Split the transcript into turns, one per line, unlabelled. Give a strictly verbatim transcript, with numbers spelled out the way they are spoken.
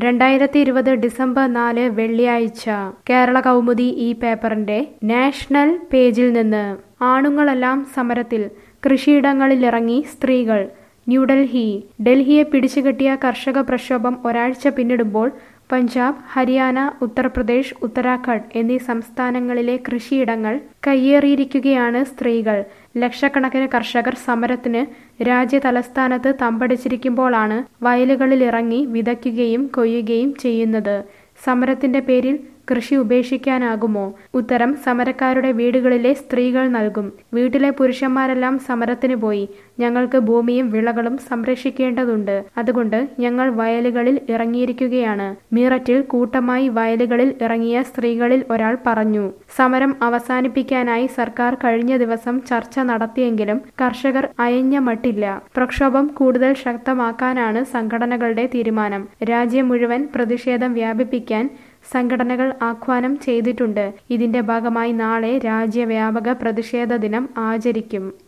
രണ്ടായിരത്തി ഇരുപത് ഡിസംബർ നാല് വെള്ളിയാഴ്ച കേരള കൗമുദി ഈ പേപ്പറിന്റെ നാഷണൽ പേജിൽ നിന്ന് ആണുങ്ങളെല്ലാം സമരത്തിൽ കൃഷിയിടങ്ങളിലിറങ്ങി സ്ത്രീകൾ ന്യൂഡൽഹി ഡൽഹിയെ പിടിച്ചുകെട്ടിയ കർഷക പ്രക്ഷോഭം ഒരാഴ്ച പിന്നിടുമ്പോൾ പഞ്ചാബ്, ഹരിയാന, ഉത്തർപ്രദേശ്, ഉത്തരാഖണ്ഡ് എന്നീ സംസ്ഥാനങ്ങളിലെ കൃഷിയിടങ്ങൾ കയ്യേറിയിരിക്കുകയാണ് സ്ത്രീകൾ. ലക്ഷക്കണക്കിന് കർഷകർ സമരത്തിന് രാജ്യതലസ്ഥാനത്ത് തമ്പടിച്ചിരിക്കുമ്പോഴാണ് വയലുകളിലിറങ്ങി വിതയ്ക്കുകയും കൊയ്യുകയും ചെയ്യുന്നത്. സമരത്തിന്റെ പേരിൽ കൃഷി ഉപേക്ഷിക്കാനാകുമോ? ഉത്തരം സമരക്കാരുടെ വീടുകളിലെ സ്ത്രീകൾ നൽകും. വീട്ടിലെ പുരുഷന്മാരെല്ലാം സമരത്തിന് പോയി. ഞങ്ങൾക്ക് ഭൂമിയും വിളകളും സംരക്ഷിക്കേണ്ടതുണ്ട്. അതുകൊണ്ട് ഞങ്ങൾ വയലുകളിൽ ഇറങ്ങിയിരിക്കുകയാണ്. മീററ്റിൽ കൂട്ടമായി വയലുകളിൽ ഇറങ്ങിയ സ്ത്രീകളിൽ ഒരാൾ പറഞ്ഞു. സമരം അവസാനിപ്പിക്കാനായി സർക്കാർ കഴിഞ്ഞ ദിവസം ചർച്ച നടത്തിയെങ്കിലും കർഷകർ അയഞ്ഞ മട്ടില്ല. പ്രക്ഷോഭം കൂടുതൽ ശക്തമാക്കാനാണ് സംഘടനകളുടെ തീരുമാനം. രാജ്യം മുഴുവൻ പ്രതിഷേധം വ്യാപിപ്പിക്കാൻ സംഘടനകൾ ആഹ്വാനം ചെയ്തിട്ടുണ്ട്. ഇതിന്റെ ഭാഗമായി നാളെ രാജ്യവ്യാപക പ്രതിഷേധ ദിനം ആചരിക്കും.